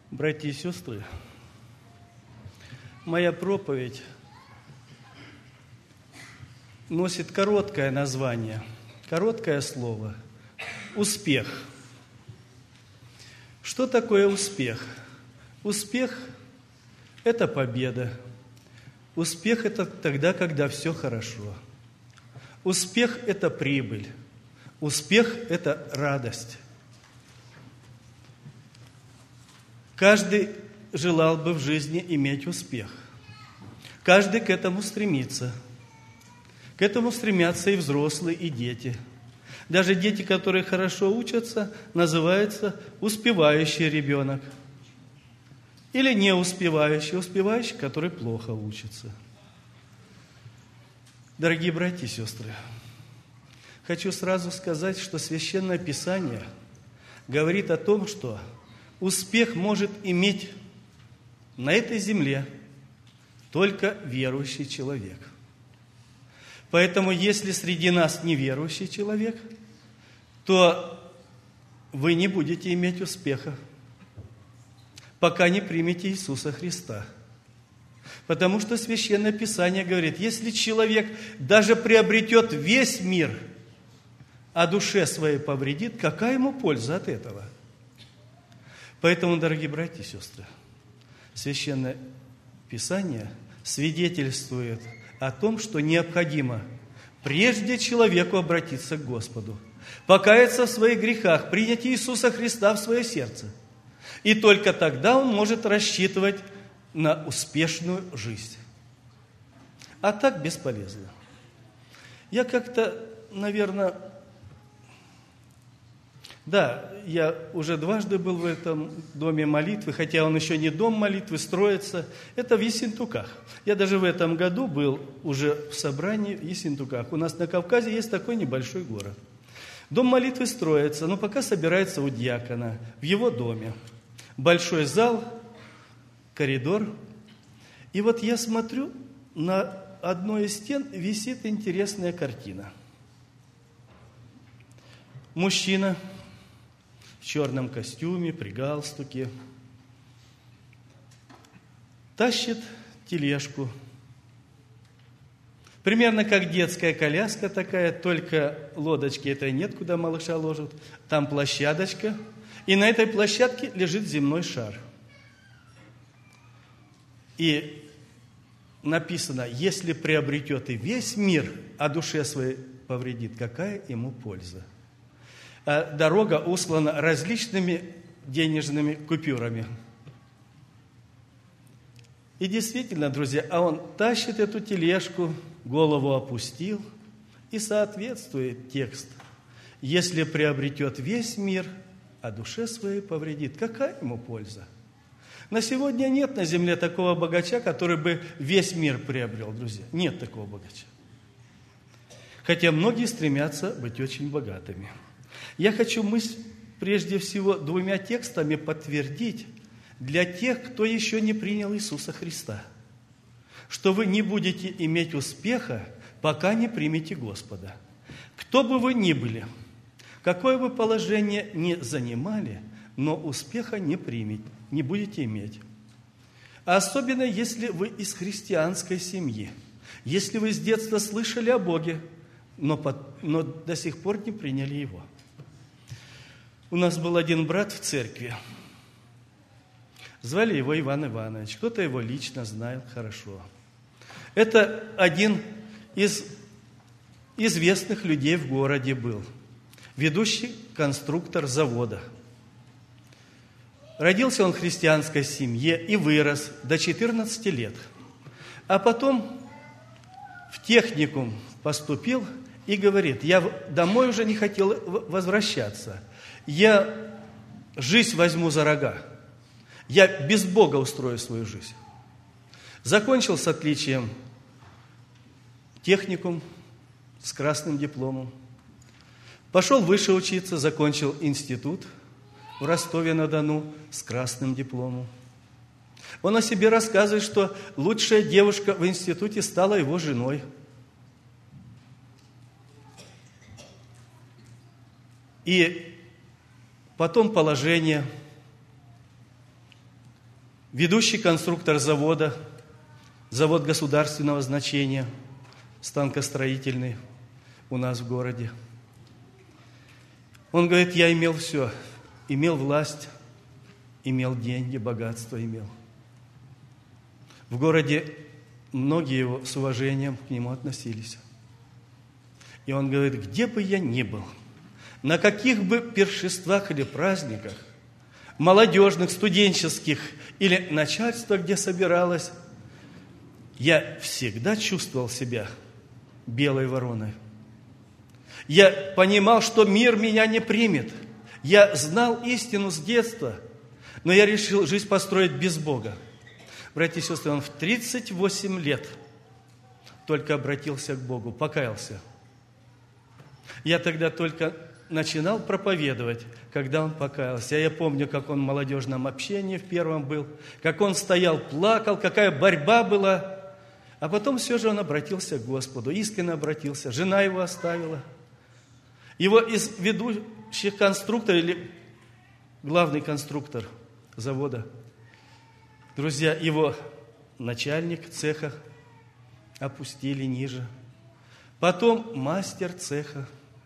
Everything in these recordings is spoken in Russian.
Братья и сестры, моя проповедь носит короткое название, короткое слово – успех. Что такое успех? Успех – это победа. Успех – это тогда, когда все хорошо. Успех – это прибыль. Успех – это радость. Каждый желал бы в жизни иметь успех. Каждый к этому стремится. К этому стремятся и взрослые, и дети. Даже дети, которые хорошо учатся, называются успевающий ребенок. Или не успевающий, который плохо учится. Дорогие братья и сестры, хочу сразу сказать, что Священное Писание говорит о том, что успех может иметь на этой земле только верующий человек. Поэтому, если среди нас неверующий человек, то вы не будете иметь успеха, пока не примете Иисуса Христа. Потому что Священное Писание говорит, если человек даже приобретет весь мир, а душе своей повредит, какая ему польза от этого? Поэтому, дорогие братья и сестры, Священное Писание свидетельствует о том, что необходимо прежде человеку обратиться к Господу, покаяться в своих грехах, принять Иисуса Христа в свое сердце. И только тогда он может рассчитывать на успешную жизнь. А так бесполезно. Я как-то, наверное... Да, я уже дважды был в этом доме молитвы, хотя он еще не дом молитвы, строится. Это в Ессентуках. Я даже в этом году был уже в собрании в Ессентуках. У нас на Кавказе есть такой небольшой город. Дом молитвы строится, но пока собирается у диакона в его доме. Большой зал, коридор. И вот я смотрю, на одной из стен висит интересная картина. Мужчина в черном костюме, при галстуке, тащит тележку. Примерно как детская коляска такая, только лодочки этой нет, куда малыша ложат. Там площадочка, и на этой площадке лежит земной шар. И написано, если приобретет и весь мир, а душе своей повредит, какая ему польза? Дорога услана различными денежными купюрами. И действительно, друзья, а он тащит эту тележку, голову опустил, и соответствует текст. Если приобретет весь мир, а душе своей повредит, какая ему польза? На сегодня нет на земле такого богача, который бы весь мир приобрел, друзья. Нет такого богача. Хотя многие стремятся быть очень богатыми. Я хочу мысль прежде всего двумя текстами подтвердить для тех, кто еще не принял Иисуса Христа, что вы не будете иметь успеха, пока не примете Господа. Кто бы вы ни были, какое бы положение ни занимали, но успеха не будете иметь. А особенно, если вы из христианской семьи, если вы с детства слышали о Боге, но до сих пор не приняли Его. У нас был один брат в церкви. Звали его Иван Иванович. Кто-то его лично знает хорошо. Это один из известных людей в городе был. Ведущий конструктор завода. Родился он в христианской семье и вырос до 14 лет. А потом в техникум поступил и говорит, я домой уже не хотел возвращаться. Я жизнь возьму за рога. Я без Бога устрою свою жизнь. Закончил с отличием техникум с красным дипломом. Пошел выше учиться, закончил институт в Ростове-на-Дону с красным дипломом. Он о себе рассказывает, что лучшая девушка в институте стала его женой. И потом положение ведущий конструктор завода, завод государственного значения, станкостроительный у нас в городе. Он говорит, я имел все, имел власть, имел деньги, богатство имел. В городе многие его с уважением к нему относились. И он говорит, где бы я ни был, на каких бы пиршествах или праздниках, молодежных, студенческих или начальство, где собиралось, я всегда чувствовал себя белой вороной. Я понимал, что мир меня не примет. Я знал истину с детства, но я решил жизнь построить без Бога. Братья и сестры, он в 38 лет только обратился к Богу, покаялся. Я тогда только начинал проповедовать, когда он покаялся. Я помню, как он в молодежном общении в первом был, как он стоял, плакал, какая борьба была. А потом все же он обратился к Господу, искренне обратился. Жена его оставила. Его из ведущих конструкторов, или главный конструктор завода, друзья, его начальник цеха опустили ниже. Потом мастер цеха.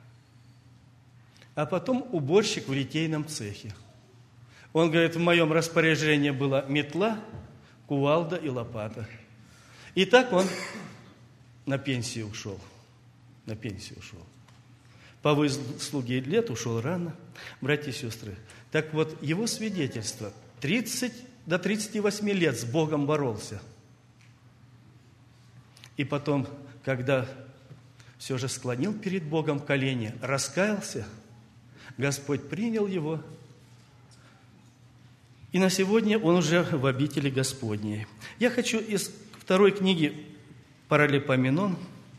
А потом уборщик в литейном цехе. Он говорит, в моем распоряжении была метла, кувалда и лопата. И так он на пенсию ушел. На пенсию ушел. По выслуге лет ушел рано, братья и сестры. Так вот, его свидетельство 30 до 38 лет с Богом боролся. И потом, когда все же склонил перед Богом колени, раскаялся, Господь принял его, и на сегодня он уже в обители Господней. Я хочу из второй книги Паралипоменон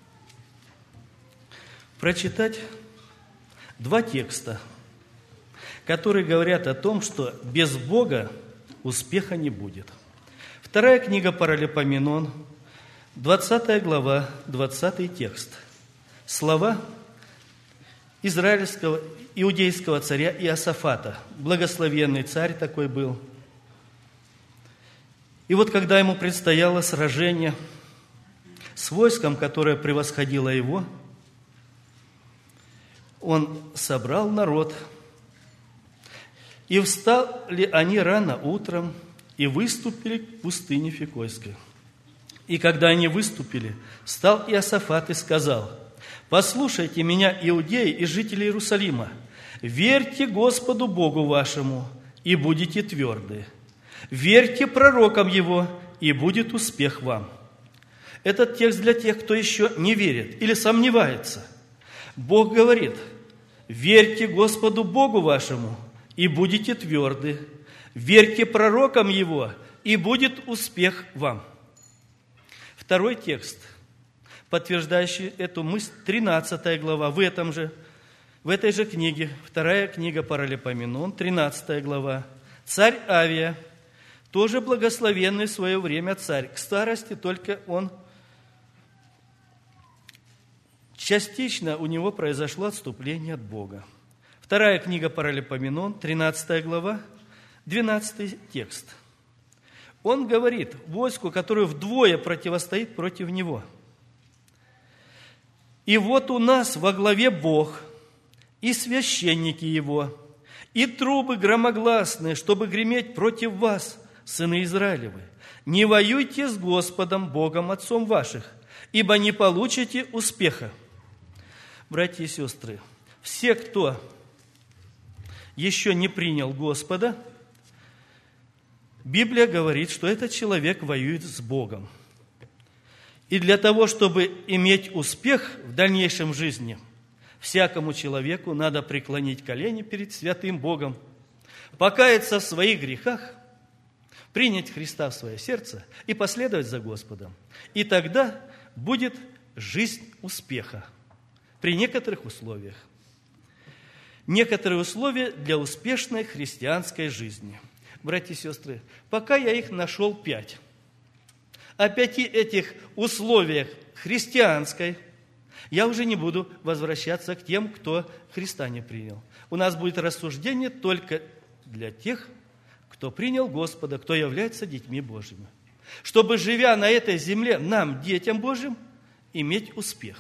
прочитать два текста, которые говорят о том, что без Бога успеха не будет. Вторая книга Паралипоменон, 20 глава, 20 текст. Слова израильского, иудейского царя Иосафата. Благословенный царь такой был. И вот когда ему предстояло сражение с войском, которое превосходило его, он собрал народ, и встали они рано утром, и выступили к пустыне Фикойской. И когда они выступили, встал Иосафат и сказал: «Послушайте меня, иудеи и жители Иерусалима, верьте Господу Богу вашему, и будете тверды. Верьте пророкам Его, и будет успех вам». Этот текст для тех, кто еще не верит или сомневается. Бог говорит: верьте Господу Богу вашему, и будете тверды. Верьте пророкам Его, и будет успех вам. Второй текст, подтверждающий эту мысль, 13 глава, в этой же книге, вторая книга Паралипоменон, 13 глава. Царь Авия, тоже благословенный в свое время царь, к старости только он, частично у него произошло отступление от Бога. Вторая книга Паралипоменон, 13 глава, 12 текст. Он говорит войску, которое вдвое противостоит против него: «И вот у нас во главе Бог, и священники Его, и трубы громогласные, чтобы греметь против вас, сыны Израилевы. Не воюйте с Господом Богом Отцом ваших, ибо не получите успеха». Братья и сестры, все, кто еще не принял Господа, Библия говорит, что этот человек воюет с Богом. И для того, чтобы иметь успех в дальнейшем жизни, всякому человеку надо преклонить колени перед святым Богом, покаяться в своих грехах, принять Христа в свое сердце и последовать за Господом. И тогда будет жизнь успеха при некоторых условиях. Некоторые условия для успешной христианской жизни. Братья и сестры, пока я их нашел 5. О 5 этих условиях христианской я уже не буду возвращаться к тем, кто Христа не принял. У нас будет рассуждение только для тех, кто принял Господа, кто является детьми Божьими. Чтобы, живя на этой земле, нам, детям Божьим, иметь успех.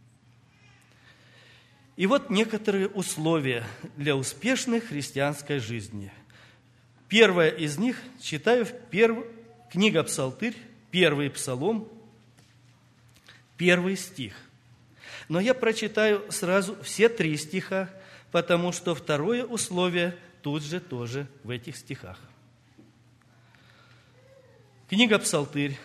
И вот некоторые условия для успешной христианской жизни. Первое из них читаю книга Псалтырь, 1 Псалом, 1 стих. Но я прочитаю сразу все 3 стиха, потому что второе условие тут же тоже в этих стихах. Книга Псалтырь,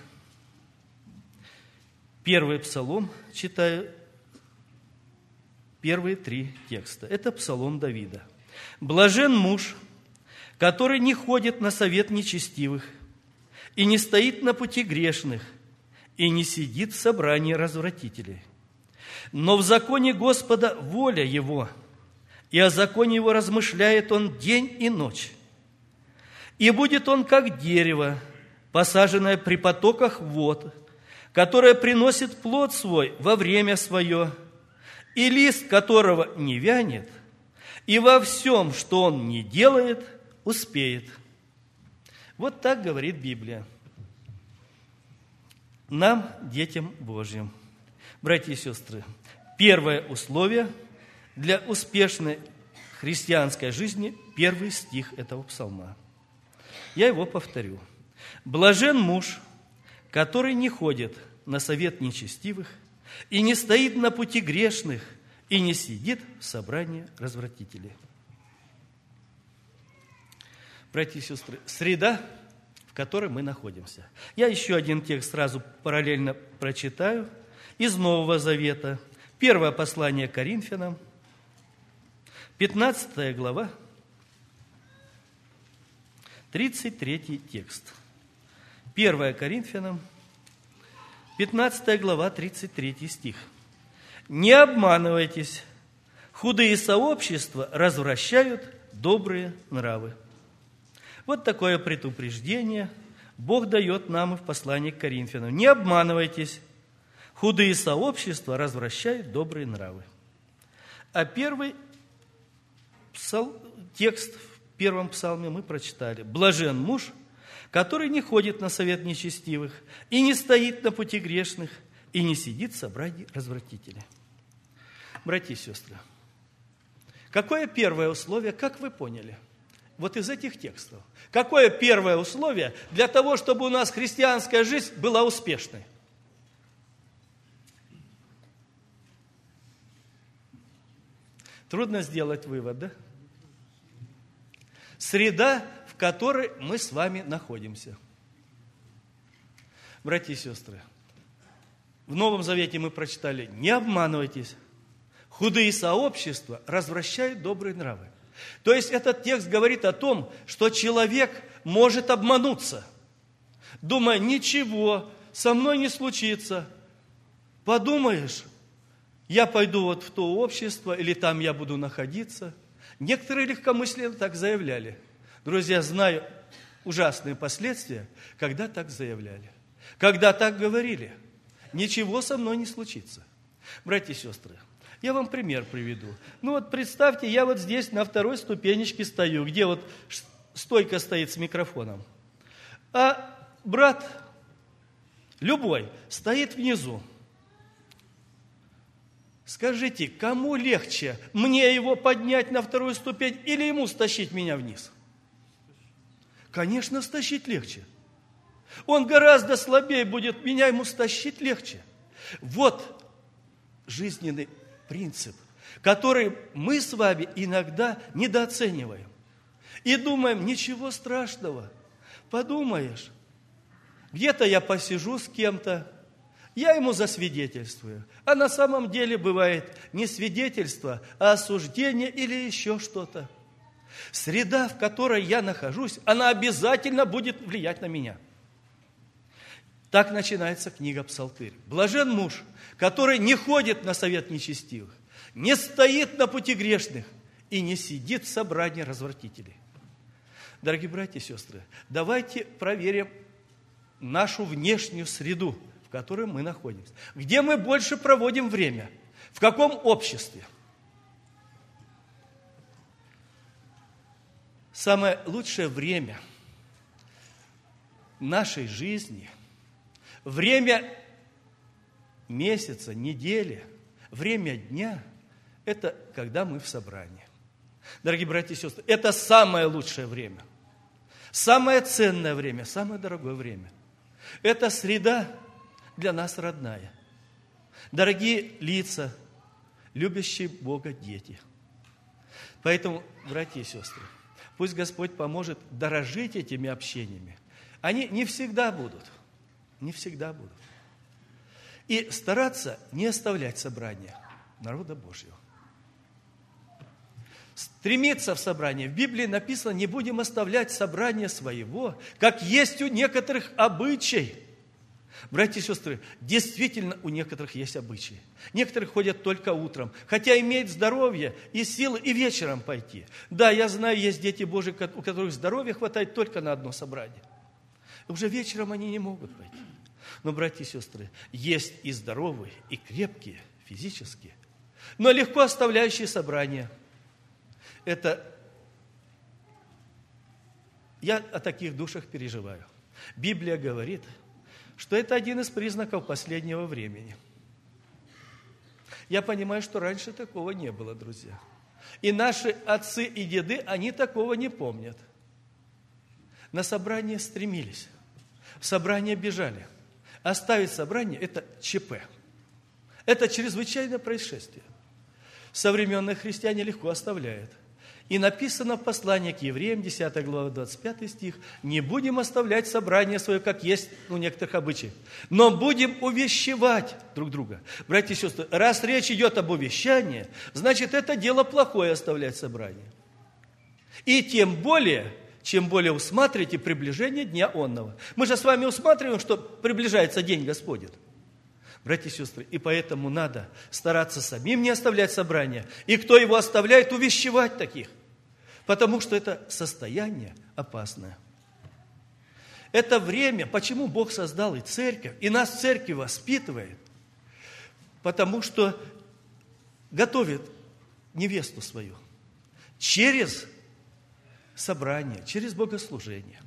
1 Псалом, читаю первые 3 текста. Это Псалом Давида. «Блажен муж, который не ходит на совет нечестивых, и не стоит на пути грешных, и не сидит в собрании развратителей. Но в законе Господа воля его, и о законе его размышляет он день и ночь. И будет он, как дерево, посаженное при потоках вод, которое приносит плод свой во время свое, и лист которого не вянет, и во всем, что он не делает, успеет». Вот так говорит Библия. Нам, детям Божьим. Братья и сестры, первое условие для успешной христианской жизни, 1 стих этого псалма. Я его повторю. «Блажен муж, который не ходит на совет нечестивых, и не стоит на пути грешных, и не сидит в собрании развратителей». Братья и сестры, среда, в которой мы находимся. Я еще один текст сразу параллельно прочитаю из Нового Завета. Первое послание к Коринфянам, 15 глава, 33 текст. 1 Коринфянам, 15 глава, 33 стих. «Не обманывайтесь, худые сообщества развращают добрые нравы». Вот такое предупреждение Бог дает нам и в послании к Коринфянам. Не обманывайтесь, худые сообщества развращают добрые нравы. А первый текст в первом псалме мы прочитали. «Блажен муж, который не ходит на совет нечестивых, и не стоит на пути грешных, и не сидит в собрании развратителей». Братья и сестры, какое первое условие, как вы поняли? Вот из этих текстов. Какое первое условие для того, чтобы у нас христианская жизнь была успешной? Трудно сделать вывод, да? Среда, в которой мы с вами находимся. Братья и сестры, в Новом Завете мы прочитали: не обманывайтесь, худые сообщества развращают добрые нравы. То есть этот текст говорит о том, что человек может обмануться, думая: ничего со мной не случится. Подумаешь, я пойду вот в то общество, или там я буду находиться. Некоторые легкомысленно так заявляли. Друзья, знаю ужасные последствия, когда так заявляли, когда так говорили. Ничего со мной не случится. Братья и сестры, я вам пример приведу. Ну вот представьте, я вот здесь на второй ступенечке стою, где вот стойка стоит с микрофоном. А брат любой стоит внизу. Скажите, кому легче, мне его поднять на вторую ступень или ему стащить меня вниз? Конечно, стащить легче. Он гораздо слабее будет, меня ему стащить легче. Вот жизненный принцип, который мы с вами иногда недооцениваем. И думаем: ничего страшного, подумаешь, где-то я посижу с кем-то, я ему засвидетельствую. А на самом деле бывает не свидетельство, а осуждение или еще что-то. Среда, в которой я нахожусь, она обязательно будет влиять на меня. Так начинается книга Псалтырь. Блажен муж, который не ходит на совет нечестивых, не стоит на пути грешных и не сидит в собрании развратителей. Дорогие братья и сестры, давайте проверим нашу внешнюю среду, в которой мы находимся. Где мы больше проводим время? В каком обществе? Самое лучшее время нашей жизни, время месяца, недели, время дня – это когда мы в собрании. Дорогие братья и сестры, это самое лучшее время, самое ценное время, самое дорогое время. Это среда для нас родная. Дорогие лица, любящие Бога дети. Поэтому, братья и сестры, пусть Господь поможет дорожить этими общениями. Они не всегда будут. Не всегда будут. И стараться не оставлять собрания народа Божьего. Стремиться в собрание. В Библии написано, не будем оставлять собрание своего, как есть у некоторых обычай. Братья и сестры, действительно у некоторых есть обычаи. Некоторые ходят только утром, хотя имеют здоровье и силы и вечером пойти. Да, я знаю, есть дети Божьи, у которых здоровья хватает только на одно собрание. Уже вечером они не могут пойти. Но, братья и сестры, есть и здоровые, и крепкие, физические, но легко оставляющие собрания. Это я о таких душах переживаю. Библия говорит, что это один из признаков последнего времени. Я понимаю, что раньше такого не было, друзья. И наши отцы и деды, они такого не помнят. На собрание стремились, в собрание бежали. Оставить собрание – это ЧП. Это чрезвычайное происшествие. Современные христиане легко оставляют. И написано в послании к евреям, 10 глава, 25 стих, «Не будем оставлять собрание свое, как есть у некоторых обычаев, но будем увещевать друг друга». Братья и сестры, раз речь идет об увещании, значит, это дело плохое оставлять собрание. И тем более, чем более усматриваете приближение дня онного. Мы же с вами усматриваем, что приближается день Господень. Братья и сестры, и поэтому надо стараться самим не оставлять собрания. И кто его оставляет, увещевать таких. Потому что это состояние опасное. Это время, почему Бог создал и церковь, и нас в церкви воспитывает? Потому что готовит невесту свою через собрание, через богослужение.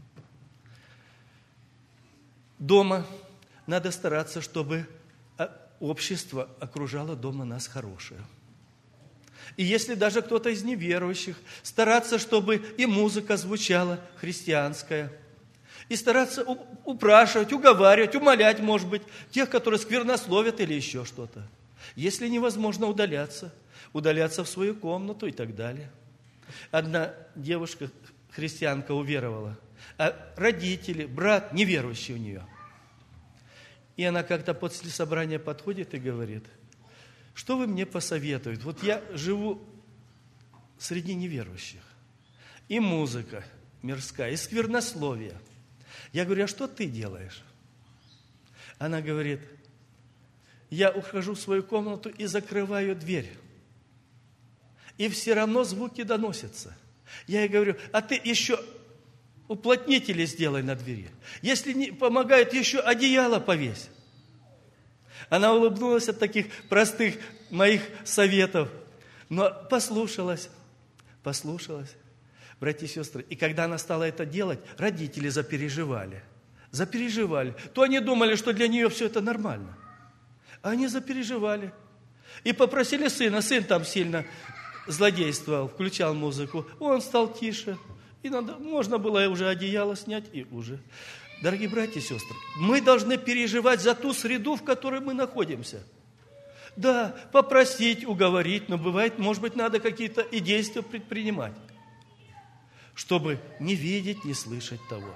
Дома надо стараться, чтобы общество окружало дома нас хорошее. И если даже кто-то из неверующих, стараться, чтобы и музыка звучала христианская, и стараться упрашивать, уговаривать, умолять, может быть, тех, которые сквернословят или еще что-то. Если невозможно удаляться в свою комнату и так далее. Одна девушка, христианка, уверовала, а родители, брат неверующий у нее. И она как-то после собрания подходит и говорит: что вы мне посоветуете? Вот я живу среди неверующих. И музыка мирская, и сквернословие. Я говорю: а что ты делаешь? Она говорит: я ухожу в свою комнату и закрываю дверь. И все равно звуки доносятся. Я ей говорю: а ты еще уплотнители сделай на двери. Если не помогает, еще одеяло повесь. Она улыбнулась от таких простых моих советов, но послушалась. Братья и сестры, и когда она стала это делать, родители запереживали. То они думали, что для нее все это нормально. А они запереживали. И попросили сына. Сын там сильно злодействовал, включал музыку. Он стал тише. И можно было уже одеяло снять, и уже. Дорогие братья и сестры, мы должны переживать за ту среду, в которой мы находимся. Да, попросить, уговорить, но бывает, может быть, надо какие-то и действия предпринимать, чтобы не видеть, не слышать того.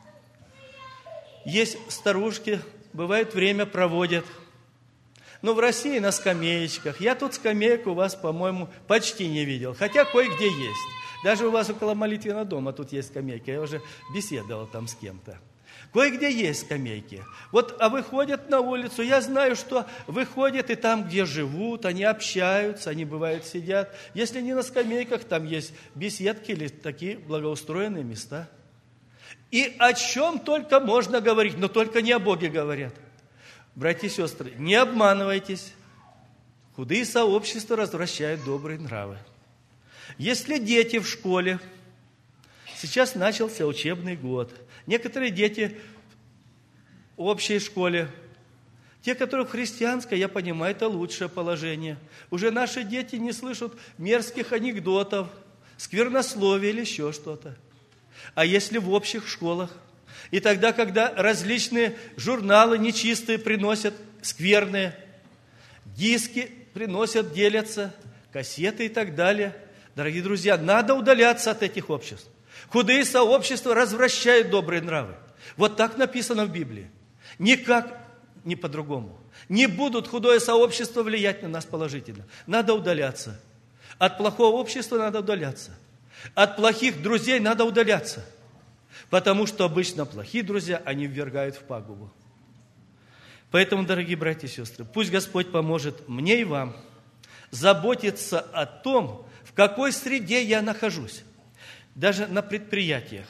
Есть старушки, бывает, время проводят, но в России на скамеечках. Я тут скамеек у вас, по-моему, почти не видел, хотя кое-где есть. Даже у вас около молитвенного дома тут есть скамейки. Я уже беседовал там с кем-то. Кое-где есть скамейки. Вот, а выходят на улицу, я знаю, что выходят и там, где живут, они общаются, они, бывают, сидят. Если не на скамейках, там есть беседки или такие благоустроенные места. И о чем только можно говорить, но только не о Боге говорят. Братья и сестры, не обманывайтесь. Худые сообщества развращают добрые нравы. Если дети в школе, сейчас начался учебный год, некоторые дети общей школе. Те, которые в христианской, я понимаю, это лучшее положение. Уже наши дети не слышат мерзких анекдотов, сквернословия или еще что-то. А если в общих школах? И тогда, когда различные журналы нечистые приносят, скверные, диски приносят, делятся, кассеты и так далее. Дорогие друзья, надо удаляться от этих обществ. Худые сообщества развращают добрые нравы. Вот так написано в Библии. Никак не по-другому. Не будут худое сообщество влиять на нас положительно. Надо удаляться. От плохого общества надо удаляться. От плохих друзей надо удаляться. Потому что обычно плохие друзья, они ввергают в пагубу. Поэтому, дорогие братья и сестры, пусть Господь поможет мне и вам заботиться о том, в какой среде я нахожусь. Даже на предприятиях,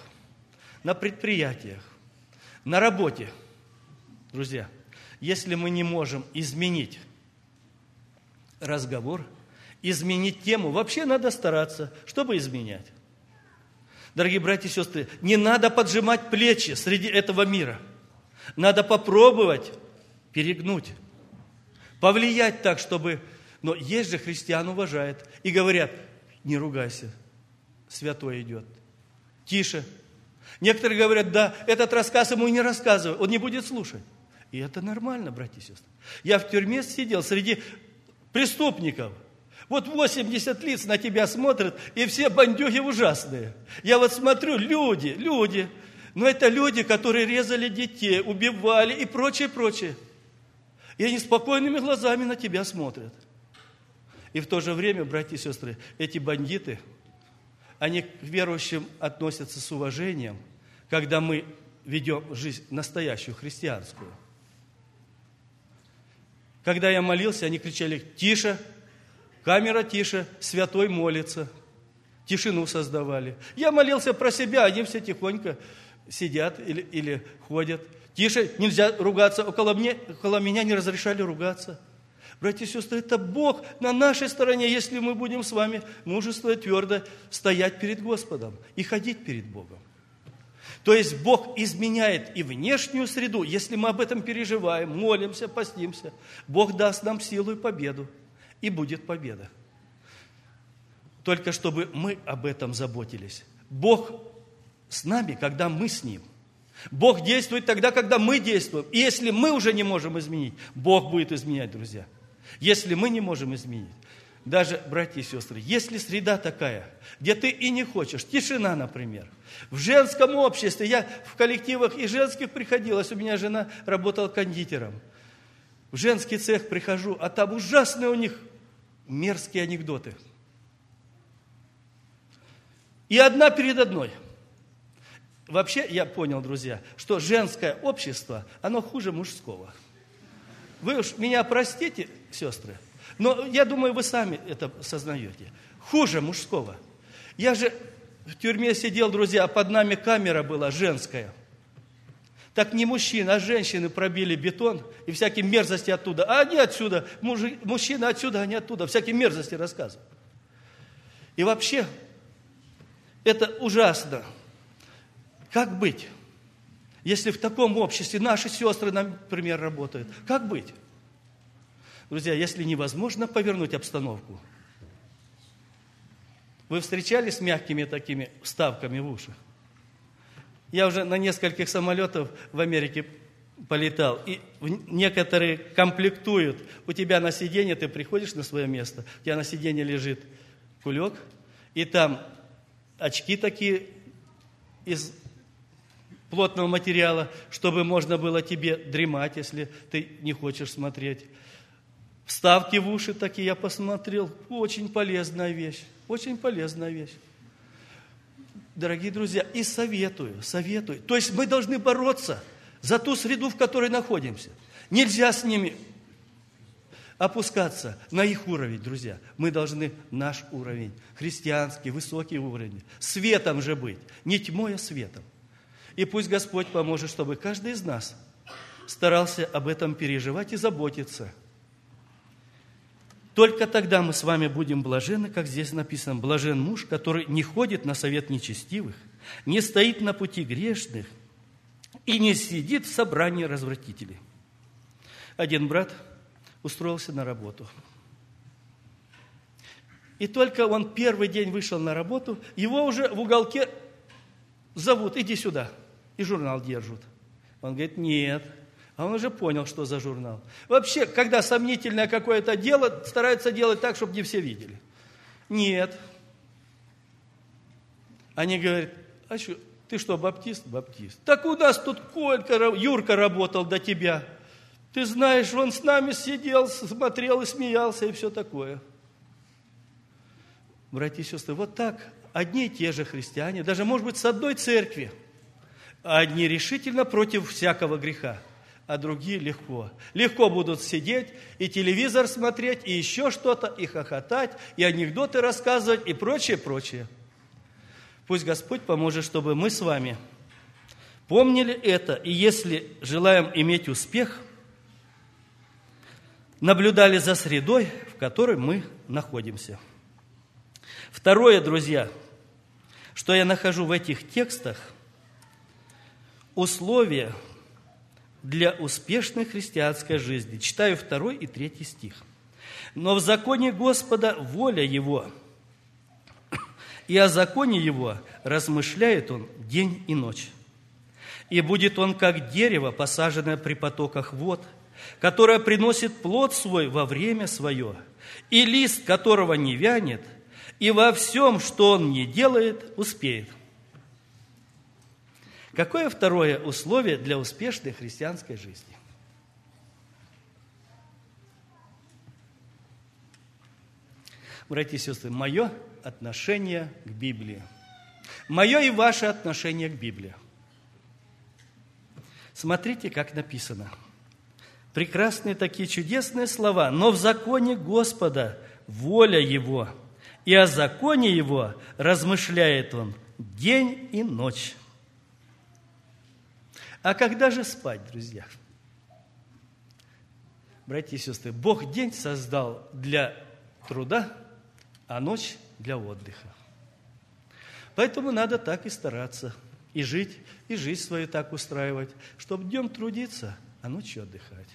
на работе. Друзья, если мы не можем изменить разговор, изменить тему, вообще надо стараться, чтобы изменять. Дорогие братья и сестры, не надо поджимать плечи среди этого мира. Надо попробовать перегнуть, повлиять так, чтобы... Но есть же христиан уважают и говорят, не ругайся, святой идет. Тише. Некоторые говорят, да, этот рассказ ему не рассказывай, он не будет слушать. И это нормально, братья и сестры. Я в тюрьме сидел среди преступников. Вот 80 лиц на тебя смотрят, и все бандюги ужасные. Я вот смотрю, люди. Но это люди, которые резали детей, убивали и прочее. И они спокойными глазами на тебя смотрят. И в то же время, братья и сестры, эти бандиты, они к верующим относятся с уважением, когда мы ведем жизнь настоящую, христианскую. Когда я молился, они кричали, тише, камера тише, святой молится. Тишину создавали. Я молился про себя, они все тихонько сидят или ходят. Тише, нельзя ругаться, около меня не разрешали ругаться. Братья и сестры, это Бог на нашей стороне, если мы будем с вами мужественно и твердо стоять перед Господом и ходить перед Богом. То есть Бог изменяет и внешнюю среду, если мы об этом переживаем, молимся, постимся. Бог даст нам силу и победу, и будет победа. Только чтобы мы об этом заботились. Бог с нами, когда мы с Ним. Бог действует тогда, когда мы действуем. И если мы уже не можем изменить, Бог будет изменять, друзья. Если мы не можем изменить, даже, братья и сестры, если среда такая, где ты и не хочешь, тишина, например, в женском обществе, я в коллективах и женских приходилось, у меня жена работала кондитером, в женский цех прихожу, а там ужасные у них мерзкие анекдоты. И одна перед одной. Вообще, я понял, друзья, что женское общество, оно хуже мужского. Вы уж меня простите, сестры, но я думаю, вы сами это осознаете. Хуже мужского. Я же в тюрьме сидел, друзья, а под нами камера была женская. Так не мужчины, а женщины пробили бетон и всякие мерзости оттуда. А они отсюда, мужчины отсюда, они оттуда, всякие мерзости рассказывают. И вообще, это ужасно. Как быть, если в таком обществе наши сестры, например, работают? Как быть? Друзья, если невозможно повернуть обстановку, вы встречались с мягкими такими вставками в уши? Я уже на нескольких самолетах в Америке полетал, и некоторые комплектуют. У тебя на сиденье, ты приходишь на свое место, у тебя на сиденье лежит кулек, и там очки такие из плотного материала, чтобы можно было тебе дремать, если ты не хочешь смотреть. Вставки в уши такие я посмотрел. Очень полезная вещь. Очень полезная вещь. Дорогие друзья, и советую. То есть мы должны бороться за ту среду, в которой находимся. Нельзя с ними опускаться на их уровень, друзья. Мы должны наш уровень, христианский, высокий уровень, светом же быть, не тьмой, а светом. И пусть Господь поможет, чтобы каждый из нас старался об этом переживать и заботиться. Только тогда мы с вами будем блаженны, как здесь написано, блажен муж, который не ходит на совет нечестивых, не стоит на пути грешных и не сидит в собрании развратителей. Один брат устроился на работу. И только он первый день вышел на работу, его уже в уголке зовут: иди сюда, и журнал держат. Он говорит: нет. А он уже понял, что за журнал. Вообще, когда сомнительное какое-то дело, стараются делать так, чтобы не все видели. Нет. Они говорят: а что, ты что, баптист? Баптист. Так у нас тут Юрка работал до тебя. Ты знаешь, он с нами сидел, смотрел и смеялся, и все такое. Братья и сестры, вот так одни и те же христиане, даже, может быть, с одной церкви, одни решительно против всякого греха, а другие легко. Легко будут сидеть и телевизор смотреть, и еще что-то, и хохотать, и анекдоты рассказывать, и прочее, прочее. Пусть Господь поможет, чтобы мы с вами помнили это, и если желаем иметь успех, наблюдали за средой, в которой мы находимся. Второе, друзья, что я нахожу в этих текстах, условия для успешной христианской жизни. Читаю 2 и 3 стих. «Но в законе Господа воля Его, и о законе Его размышляет Он день и ночь. И будет Он, как дерево, посаженное при потоках вод, которое приносит плод свой во время свое, и лист которого не вянет, и во всем, что он не делает, успеет». Какое второе условие для успешной христианской жизни? Братья и сестры, мое отношение к Библии. Мое и ваше отношение к Библии. Смотрите, как написано. Прекрасные такие чудесные слова. «Но в законе Господа воля Его, и о законе Его размышляет Он день и ночь». А когда же спать, друзья? Братья и сестры, Бог день создал для труда, а ночь для отдыха. Поэтому надо так и стараться, и жить, и жизнь свою так устраивать, чтобы днем трудиться, а ночью отдыхать.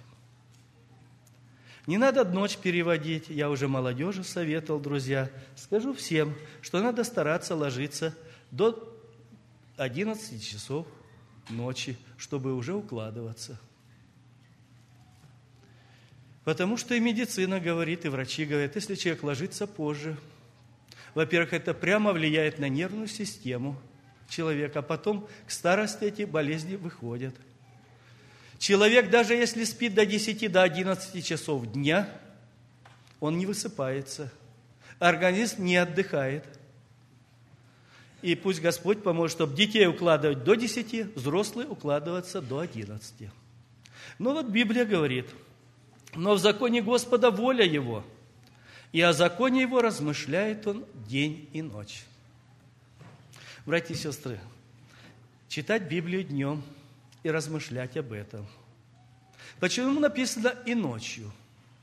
Не надо ночь переводить, я уже молодежи советовал, друзья. Скажу всем, что надо стараться ложиться до 11 часов ночи, чтобы уже укладываться. Потому что и медицина говорит, и врачи говорят, если человек ложится позже, во-первых, это прямо влияет на нервную систему человека, а потом к старости эти болезни выходят. Человек, даже если спит до 10, до 11 часов дня, он не высыпается, организм не отдыхает. И пусть Господь поможет, чтобы детей укладывать до 10, взрослые укладываться до 11. Но вот Библия говорит: «Но в законе Господа воля Его, и о законе Его размышляет Он день и ночь». Братья и сестры, читать Библию днем и размышлять об этом. Почему написано «и ночью»?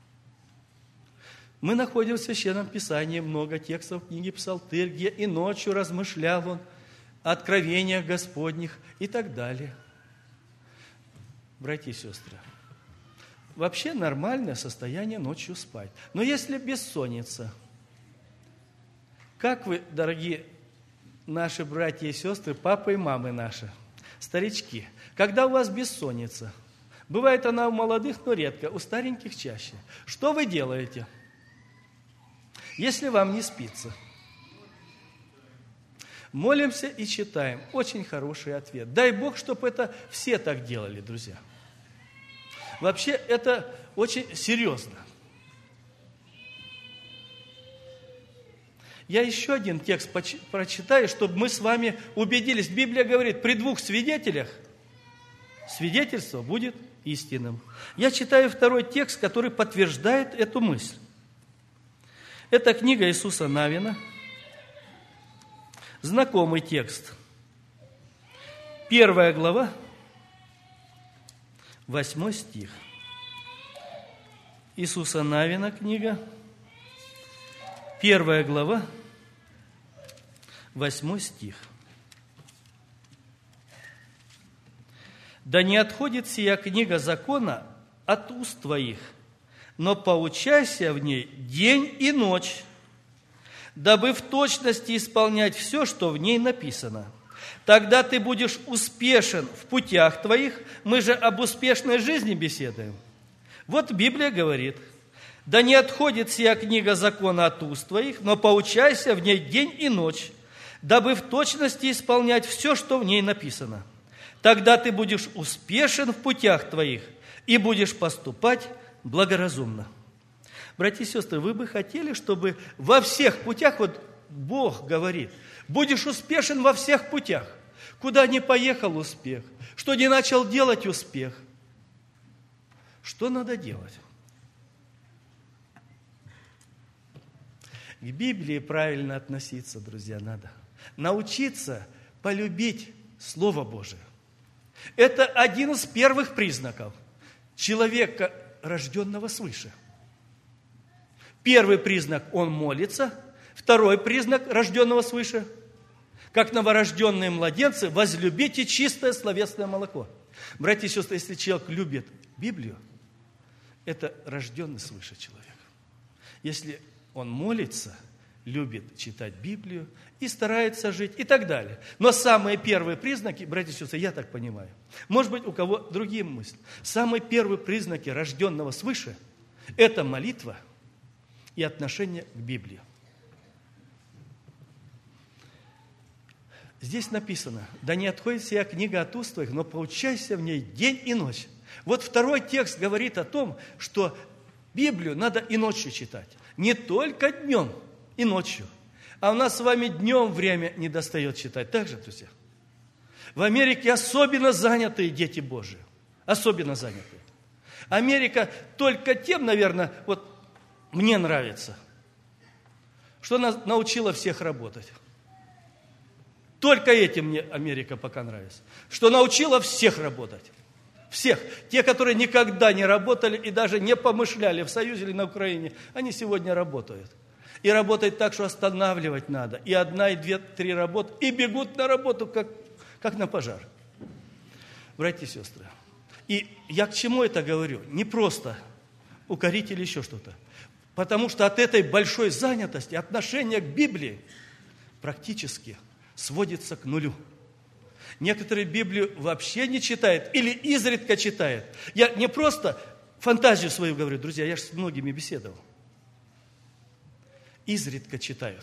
Мы находим в Священном Писании много текстов книги Псалтырь, где и ночью размышлял он о откровениях Господних и так далее. Братья и сестры, вообще нормальное состояние ночью спать. Но если бессонница, как вы, дорогие наши братья и сестры, папы и мамы наши, старички, когда у вас бессонница, бывает она у молодых, но редко, у стареньких чаще, что вы делаете? Если вам не спится, молимся и читаем. Очень хороший ответ. Дай Бог, чтобы это все так делали, друзья. Вообще, это очень серьезно. Я еще один текст прочитаю, чтобы мы с вами убедились. Библия говорит, при 2 свидетелях свидетельство будет истинным. Я читаю 2 текст, который подтверждает эту мысль. Это книга Иисуса Навина, знакомый текст. 1 глава, 8 стих. Иисуса Навина книга, 1 глава, 8 стих. Да не отходит сия книга закона от уст твоих, но поучайся в ней день и ночь, дабы в точности исполнять все, что в ней написано. Тогда ты будешь успешен в путях твоих». Мы же об успешной жизни беседуем. Вот Библия говорит: «Да не отходит сия книга закона от уст твоих, но поучайся в ней день и ночь, дабы в точности исполнять все, что в ней написано. Тогда ты будешь успешен в путях твоих и будешь поступать благоразумно». Братья и сестры, вы бы хотели, чтобы во всех путях, вот Бог говорит, будешь успешен во всех путях. Куда ни поехал — успех. Что не начал делать — успех. Что надо делать? К Библии правильно относиться, друзья, надо. Научиться полюбить Слово Божие. Это один из первых признаков человека, рожденного свыше. Первый признак – он молится. Второй признак рожденного свыше – как новорожденные младенцы, возлюбите чистое словесное молоко. Братья и сестры, если человек любит Библию, это рожденный свыше человек. Если он молится, любит читать Библию и старается жить и так далее. Но самые первые признаки, братья и сестры, я так понимаю, может быть, у кого другие мысли. Самые первые признаки рожденного свыше – это молитва и отношение к Библии. Здесь написано: «Да не отходит сия книга от уст твоих, но поучайся в ней день и ночь». Вот второй текст говорит о том, что Библию надо и ночью читать. Не только днем и ночью. А у нас с вами днем время не достает читать. Так же, друзья? В Америке особенно занятые дети Божии. Особенно занятые. Америка только тем, наверное, вот мне нравится, что она научила всех работать. Только этим мне Америка пока нравится. Что научила всех работать. Всех. Те, которые никогда не работали и даже не помышляли в Союзе или на Украине, они сегодня работают. И работают так, что останавливать надо. И одна, и две, три работы. И бегут на работу, как на пожар. Братья и сестры. И я к чему это говорю? Не просто укорить или еще что-то. Потому что от этой большой занятости отношение к Библии практически сводится к нулю. Некоторые Библию вообще не читают или изредка читают. Я не просто фантазию свою говорю, друзья, я же с многими беседовал. Изредка читают.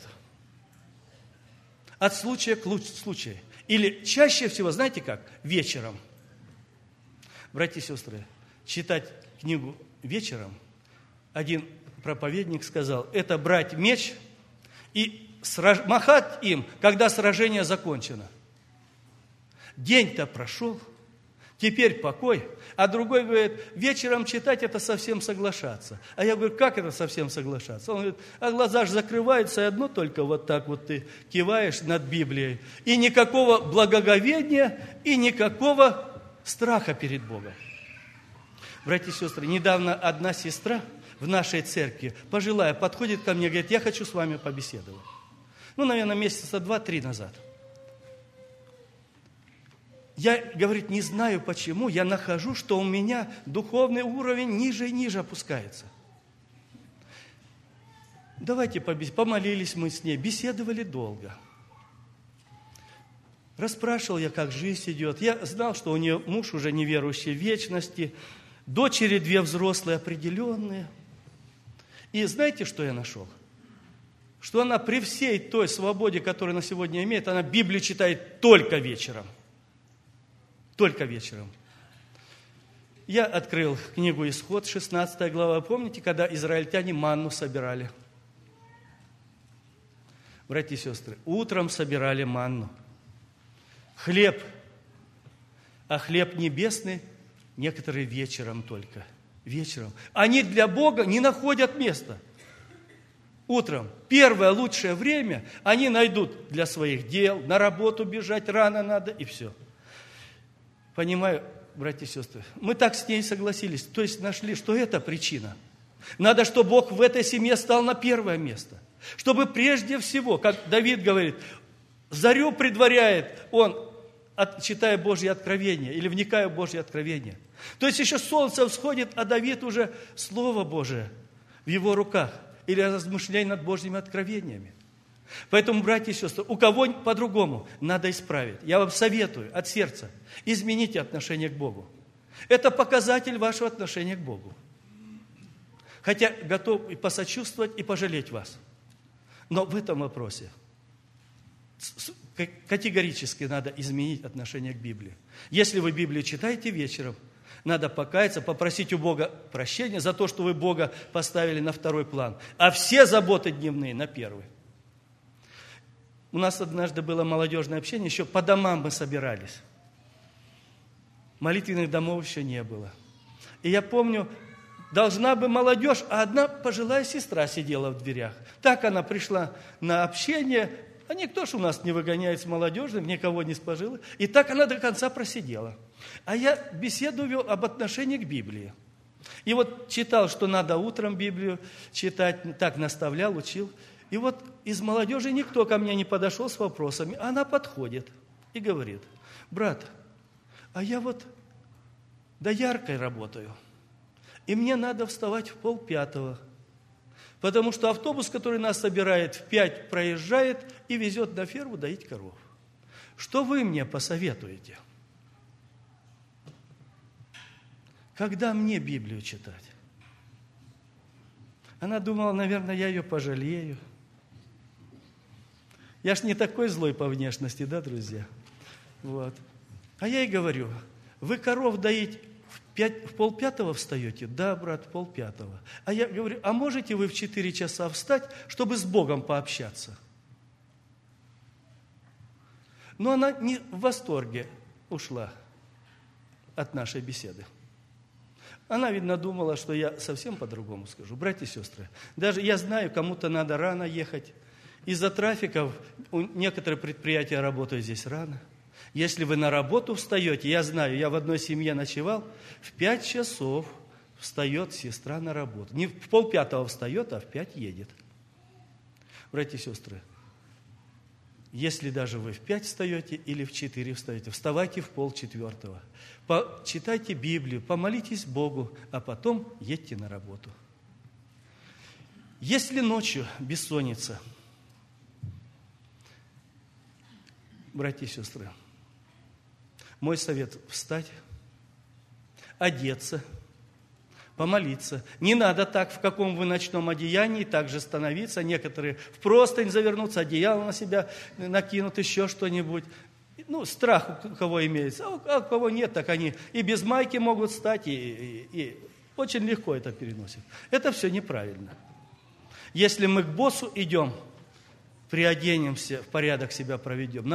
От случая к случаю. Или чаще всего, знаете как? Вечером. Братья и сестры, читать книгу вечером, один проповедник сказал, это брать меч и махать им, когда сражение закончено. День-то прошел, теперь покой. А другой говорит, вечером читать это совсем соглашаться. А я говорю, как это совсем соглашаться? Он говорит, а глаза же закрываются, и одно только вот так вот ты киваешь над Библией. И никакого благоговения, и никакого страха перед Богом. Братья и сестры, недавно одна сестра в нашей церкви, пожилая, подходит ко мне и говорит, я хочу с вами побеседовать. Наверное, месяца 2-3 назад. Я, говорит, не знаю почему, я нахожу, что у меня духовный уровень ниже и ниже опускается. Давайте помолились мы с ней, беседовали долго. Расспрашивал я, как жизнь идет. Я знал, что у нее муж уже неверующий в вечности, дочери 2 взрослые определенные. И знаете, что я нашел? Что она при всей той свободе, которую она сегодня имеет, она Библию читает только вечером. Только вечером. Я открыл книгу «Исход», 16 глава. Помните, когда израильтяне манну собирали? Братья и сестры, утром собирали манну. Хлеб. А хлеб небесный некоторые вечером только. Вечером. Они для Бога не находят места. Утром, первое лучшее время, они найдут для своих дел, на работу бежать рано надо и все. Понимаю, братья и сестры, мы так с ней согласились, то есть нашли, что это причина. Надо, чтобы Бог в этой семье стал на первое место. Чтобы прежде всего, как Давид говорит, зарю предваряет он читая Божье откровение или вникая в Божье откровение. То есть еще солнце всходит, а Давид уже Слово Божие в его руках или размышляя над Божьими откровениями. Поэтому, братья и сестры, у кого по-другому надо исправить. Я вам советую от сердца, измените отношение к Богу. Это показатель вашего отношения к Богу. Хотя готов и посочувствовать, и пожалеть вас. Но в этом вопросе категорически надо изменить отношение к Библии. Если вы Библию читаете вечером, надо покаяться, попросить у Бога прощения за то, что вы Бога поставили на второй план, а все заботы дневные на первый. У нас однажды было молодежное общение, еще по домам мы собирались. Молитвенных домов еще не было. И я помню, должна бы молодежь, а одна пожилая сестра сидела в дверях. Так она пришла на общение, а никто ж у нас не выгоняет с молодежных, никого не спожило. И так она до конца просидела. А я беседу вел об отношении к Библии. И вот читал, что надо утром Библию читать, так наставлял, учил. И вот из молодежи никто ко мне не подошел с вопросами. Она подходит и говорит: брат, а я вот дояркой работаю, и мне надо вставать в 4:30, потому что автобус, который нас собирает, в 5 проезжает и везет на ферму доить коров. Что вы мне посоветуете? Когда мне Библию читать? Она думала, наверное, я ее пожалею. Я ж не такой злой по внешности, да, друзья? Вот. А я ей говорю: вы коров доить в 4:30 встаете? Да, брат, в 4:30. А я говорю: а можете вы в 4 часа встать, чтобы с Богом пообщаться? Но она не в восторге ушла от нашей беседы. Она, видно, думала, что я совсем по-другому скажу. Братья и сестры, даже я знаю, кому-то надо рано ехать. Из-за трафика некоторые предприятия работают здесь рано. Если вы на работу встаете, я знаю, я в одной семье ночевал, в 5 часов встает сестра на работу. Не в 4:30 встает, а в 5 едет. Братья и сестры, если даже вы в 5 встаете или в 4 встаете, вставайте в 3:30. Почитайте Библию, помолитесь Богу, а потом едьте на работу. Если ночью бессонница, братья и сестры, мой совет – встать, одеться, помолиться. Не надо так, в каком вы ночном одеянии, так же становиться. Некоторые в простынь завернуться, одеяло на себя накинут, еще что-нибудь. Ну, страх у кого имеется, а у кого нет, так они и без майки могут встать, и очень легко это переносят. Это все неправильно. Если мы к боссу идем, приоденемся, в порядок себя проведем,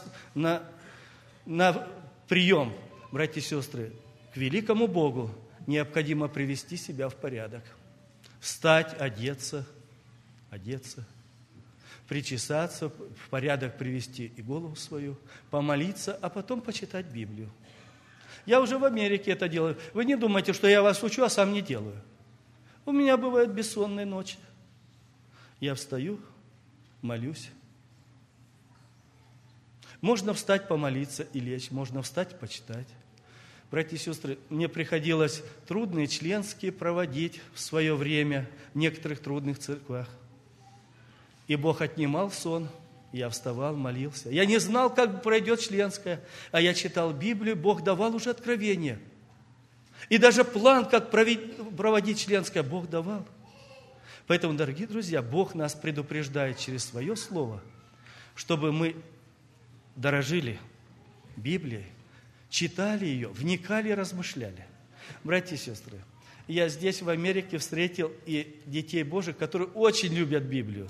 на прием, братья и сестры, к великому Богу необходимо привести себя в порядок. Встать, одеться, причесаться, в порядок привести и голову свою, помолиться, а потом почитать Библию. Я уже в Америке это делаю. Вы не думайте, что я вас учу, а сам не делаю. У меня бывают бессонные ночи. Я встаю, молюсь. Можно встать помолиться и лечь, можно встать почитать. Братья и сестры, мне приходилось трудные членские проводить в свое время в некоторых трудных церквях. И Бог отнимал сон, я вставал, молился. Я не знал, как пройдет членская, а я читал Библию, Бог давал уже откровение. И даже план, как проводить членское, Бог давал. Поэтому, дорогие друзья, Бог нас предупреждает через свое слово, чтобы мы дорожили Библией, читали ее, вникали и размышляли. Братья и сестры, я здесь, в Америке, встретил и детей Божьих, которые очень любят Библию.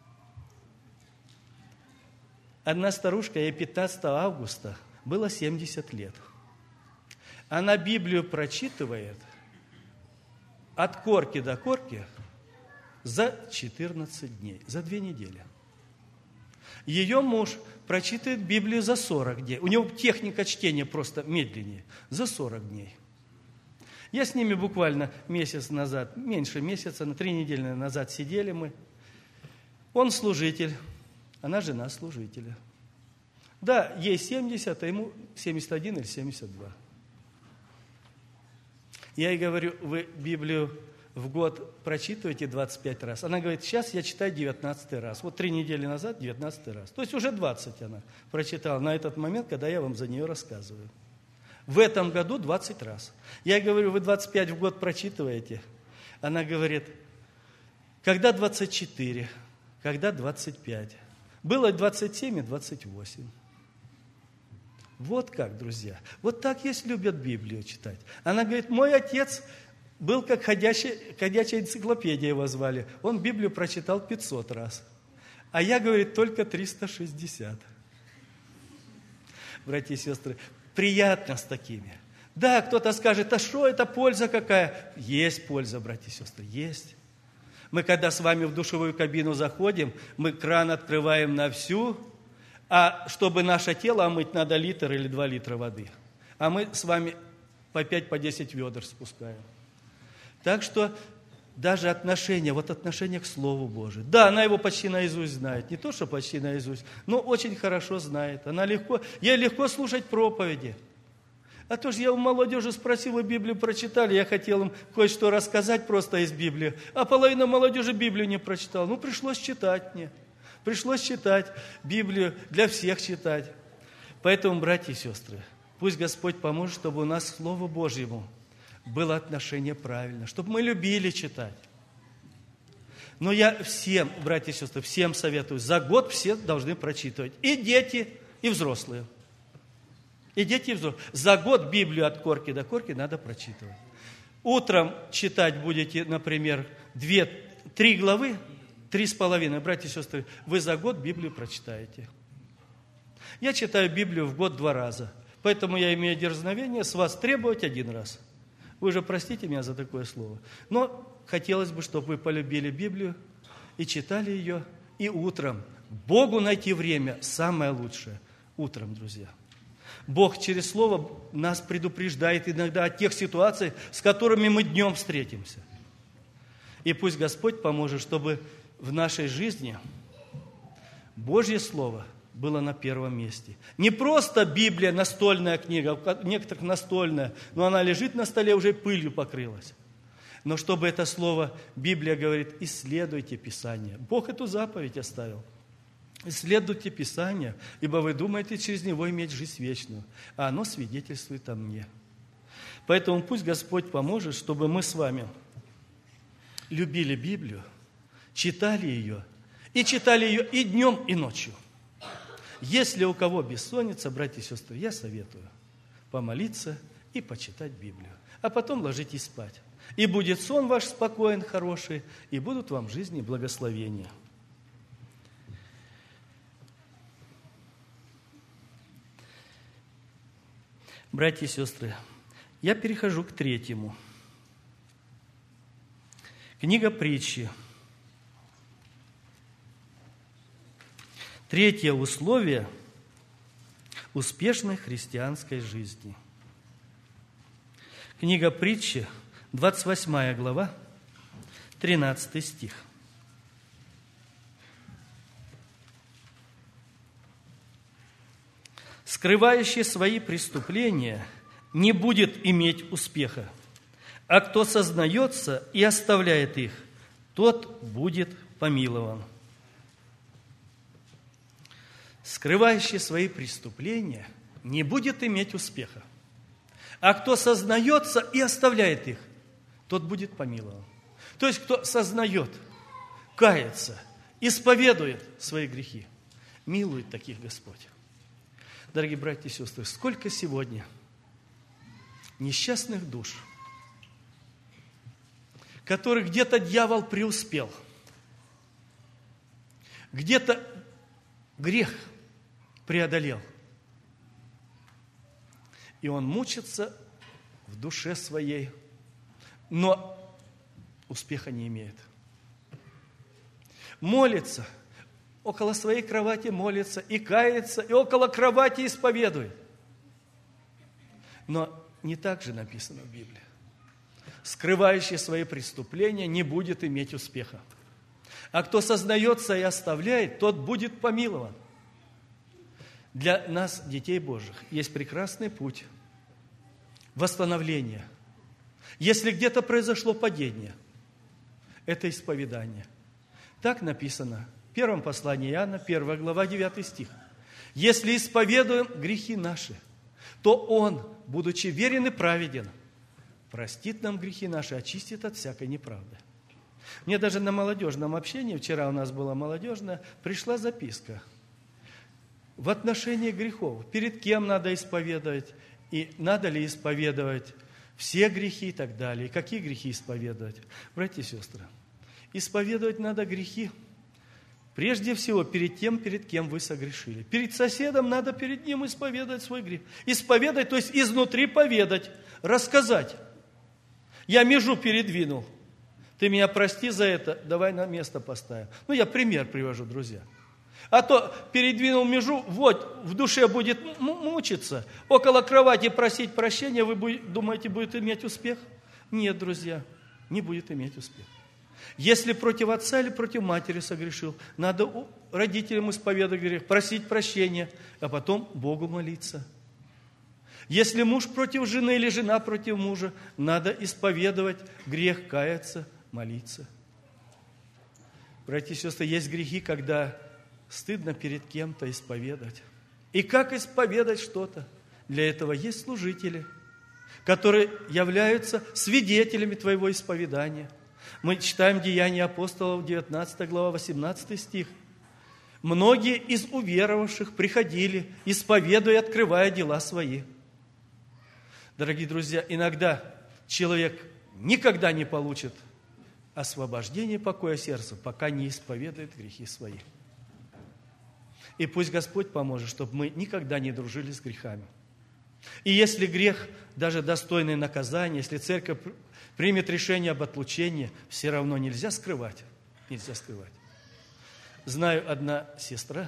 Одна старушка, ей 15 августа было 70 лет. Она Библию прочитывает от корки до корки за 14 дней, за 2 недели. Ее муж прочитает Библию за 40 дней. У него техника чтения просто медленнее. За 40 дней. Я с ними буквально месяц назад, меньше месяца, на 3 недели назад сидели мы. Он служитель, она жена служителя. Да, ей 70, а ему 71 или 72. Я ей говорю, вы Библию в год прочитываете 25 раз. Она говорит, сейчас я читаю 19 раз. Вот 3 недели назад 19 раз. То есть уже 20 она прочитала на этот момент, когда я вам за нее рассказываю. В этом году 20 раз. Я ей говорю, вы 25 в год прочитываете? Она говорит, когда 24, когда 25. Было 27 и 28. Вот как, друзья. Вот так есть любят Библию читать. Она говорит, мой отец был как ходячая энциклопедия, его звали. Он Библию прочитал 500 раз. А я, говорит, только 360. Братья и сестры, приятно с такими. Да, кто-то скажет, а что это польза какая? Есть польза, братья и сестры, есть. Мы когда с вами в душевую кабину заходим, мы кран открываем на всю, а чтобы наше тело омыть, надо литр или 2 литра воды. А мы с вами по 5, по 10 ведер спускаем. Так что даже отношение к Слову Божию. Да, она его почти наизусть знает. Не то, что почти наизусть, но очень хорошо знает. Ей легко слушать проповеди. А то же я у молодежи спросил, вы Библию прочитали, я хотел им кое-что рассказать просто из Библии, а половина молодежи Библию не прочитала. Ну, пришлось читать мне. Пришлось читать Библию, для всех читать. Поэтому, братья и сестры, пусть Господь поможет, чтобы у нас к Слову Божьему было отношение правильно, чтобы мы любили читать. Но я всем, братья и сестры, всем советую, за год все должны прочитывать. И дети, и взрослые. И дети, и взрослые. За год Библию от корки до корки надо прочитывать. Утром читать будете, например, 2-3 главы, 3,5. Братья и сестры, вы за год Библию прочитаете. Я читаю Библию в год 2 раза. Поэтому я имею дерзновение с вас требовать 1 раз. Вы же простите меня за такое слово. Но хотелось бы, чтобы вы полюбили Библию и читали ее. И утром. Богу найти время самое лучшее. Утром, друзья. Бог через Слово нас предупреждает иногда о тех ситуациях, с которыми мы днем встретимся. И пусть Господь поможет, чтобы в нашей жизни Божье Слово было на первом месте. Не просто Библия, настольная книга, у некоторых настольная, но она лежит на столе, уже пылью покрылась. Но чтобы это слово, Библия говорит, исследуйте Писание. Бог эту заповедь оставил. Исследуйте Писание, ибо вы думаете через него иметь жизнь вечную, а оно свидетельствует о мне. Поэтому пусть Господь поможет, чтобы мы с вами любили Библию, читали ее и днем, и ночью. Если у кого бессонница, братья и сестры, я советую помолиться и почитать Библию. А потом ложитесь спать. И будет сон ваш спокоен, хороший, и будут вам в жизни благословения. Братья и сестры, я перехожу к 3. Книга Притчи. 3 условие успешной христианской жизни. Книга Притчи, 28 глава, 13 стих. «Скрывающий свои преступления не будет иметь успеха, а кто сознается и оставляет их, тот будет помилован». Скрывающий свои преступления не будет иметь успеха, а кто сознается и оставляет их, тот будет помилован. То есть, кто сознает, кается, исповедует свои грехи, милует таких Господь. Дорогие братья и сестры, сколько сегодня несчастных душ, которых где-то дьявол преуспел, где-то грех преодолел, и он мучится в душе своей, но успеха не имеет. Молится, около своей кровати молится, и кается, и около кровати исповедует. Но не так же написано в Библии. Скрывающий свои преступления не будет иметь успеха. А кто сознается и оставляет, тот будет помилован. Для нас, детей Божьих, есть прекрасный путь восстановления. Если где-то произошло падение, это исповедание. Так написано в первом послании Иоанна, 1 глава, 9 стих. «Если исповедуем грехи наши, то Он, будучи верен и праведен, простит нам грехи наши, очистит от всякой неправды». Мне даже на молодежном общении, вчера у нас была молодежная, пришла записка в отношении грехов. Перед кем надо исповедовать, и надо ли исповедовать все грехи и так далее, и какие грехи исповедовать. Братья и сестры, исповедовать надо грехи прежде всего перед тем, перед кем вы согрешили. Перед соседом надо перед ним исповедовать свой грех. Исповедать, то есть изнутри поведать, рассказать. Я межу передвинул. Ты меня прости за это, давай на место поставим. Я пример привожу, друзья. А то передвинул межу, вот, в душе будет мучиться, около кровати просить прощения, вы думаете, будет иметь успех? Нет, друзья, не будет иметь успех. Если против отца или против матери согрешил, надо родителям исповедовать грех, просить прощения, а потом Богу молиться. Если муж против жены или жена против мужа, надо исповедовать грех, каяться, молиться. Братья и сестры, есть грехи, когда стыдно перед кем-то исповедать. И как исповедать что-то? Для этого есть служители, которые являются свидетелями твоего исповедания. Мы читаем Деяния апостолов, 19 глава, 18 стих. Многие из уверовавших приходили, исповедуя и открывая дела свои. Дорогие друзья, иногда человек никогда не получит освобождение покоя сердца, пока не исповедует грехи свои. И пусть Господь поможет, чтобы мы никогда не дружили с грехами. И если грех, даже достойный наказания, если церковь примет решение об отлучении, все равно нельзя скрывать. Нельзя скрывать. Знаю, одна сестра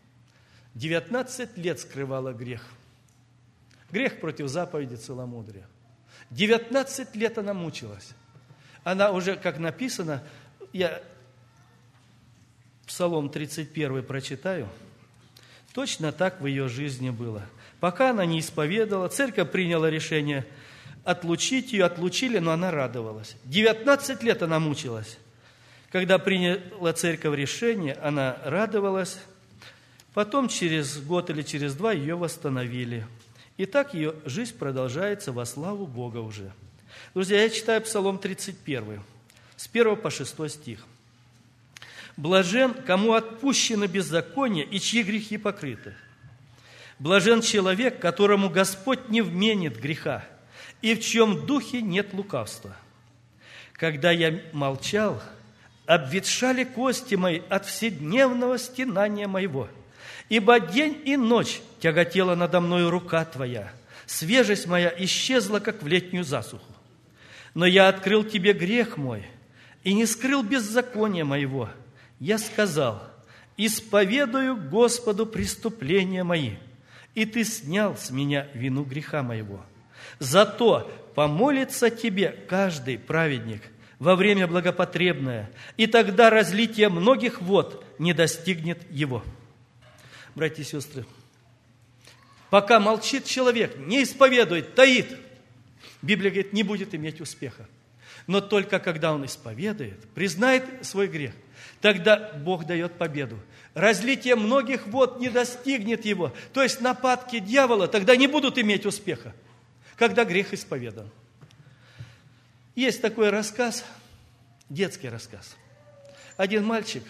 19 лет скрывала грех. Грех против заповеди целомудрия. 19 лет она мучилась. Она уже, как написано, я Псалом 31 прочитаю, точно так в ее жизни было. Пока она не исповедовала, церковь приняла решение отлучить ее, отлучили, но она радовалась. 19 лет она мучилась. Когда приняла церковь решение, она радовалась. Потом через год или через 2 ее восстановили. И так ее жизнь продолжается во славу Бога уже. Друзья, я читаю Псалом 31, с 1 по 6 стих. «Блажен, кому отпущено беззаконие и чьи грехи покрыты. Блажен человек, которому Господь не вменит греха, и в чьем духе нет лукавства. Когда я молчал, обветшали кости мои от вседневного стенания моего, ибо день и ночь тяготела надо мною рука Твоя, свежесть моя исчезла, как в летнюю засуху. Но я открыл Тебе грех мой и не скрыл беззакония моего. Я сказал: исповедую Господу преступления мои, и Ты снял с меня вину греха моего. Зато помолится Тебе каждый праведник во время благопотребное, и тогда разлитие многих вод не достигнет его». Братья и сестры, пока молчит человек, не исповедует, таит, Библия говорит, не будет иметь успеха. Но только когда он исповедует, признает свой грех, тогда Бог дает победу. Разлитие многих вод не достигнет его. То есть нападки дьявола тогда не будут иметь успеха, когда грех исповедан. Есть такой рассказ, детский рассказ. Один мальчик